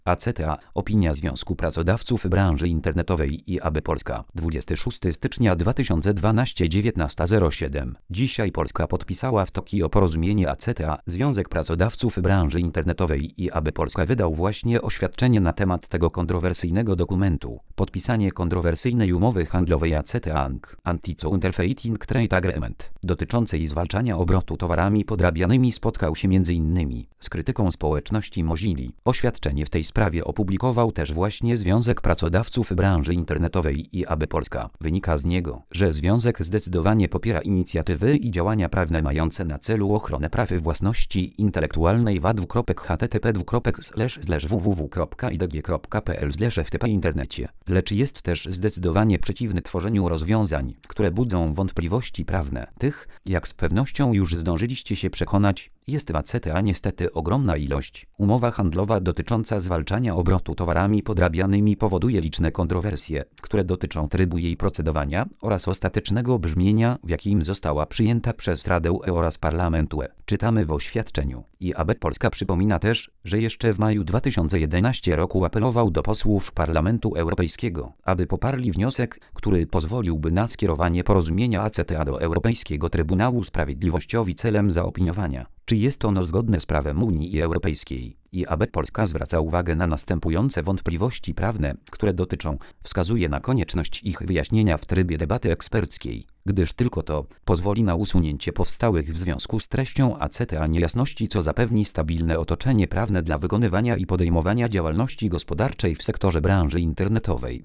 ACTA. Opinia Związku Pracodawców Branży Internetowej IAB Polska. 26 stycznia 2012 19:07. Dzisiaj Polska podpisała w Tokio porozumienie ACTA. Związek Pracodawców Branży Internetowej IAB Polska wydał właśnie oświadczenie na temat tego kontrowersyjnego dokumentu. Podpisanie kontrowersyjnej umowy handlowej ACTA Anti-Counterfeiting Trade Agreement dotyczącej zwalczania obrotu towarami podrabianymi spotkał się m.in. z krytyką społeczności Mozilli. Oświadczenie w tej sprawie opublikował też właśnie Związek Pracodawców Branży Internetowej IAB Polska. Wynika z niego, że związek zdecydowanie popiera inicjatywy i działania prawne mające na celu ochronę praw własności intelektualnej http://www.idg.pl/ftp internecie, lecz jest też zdecydowanie przeciwny tworzeniu rozwiązań, które budzą wątpliwości prawne. Tych, jak z pewnością już zdążyliście się przekonać, jest w ACTA niestety ogromna ilość. Umowa handlowa dotycząca zwalczania obrotu towarami podrabianymi powoduje liczne kontrowersje, które dotyczą trybu jej procedowania oraz ostatecznego brzmienia, w jakim została przyjęta przez Radę oraz Parlament UE. Czytamy w oświadczeniu. IAB Polska przypomina też, że jeszcze w maju 2011 roku apelował do posłów Parlamentu Europejskiego, aby poparli wniosek, który pozwoliłby na skierowanie porozumienia ACTA do Europejskiego Trybunału Sprawiedliwościowi celem zaopiniowania, czy jest ono zgodne z prawem Unii Europejskiej. IAB Polska zwraca uwagę na następujące wątpliwości prawne, które dotyczą, wskazuje na konieczność ich wyjaśnienia w trybie debaty eksperckiej, gdyż tylko to pozwoli na usunięcie powstałych w związku z treścią ACTA niejasności, co zapewni stabilne otoczenie prawne dla wykonywania i podejmowania działalności gospodarczej w sektorze branży internetowej.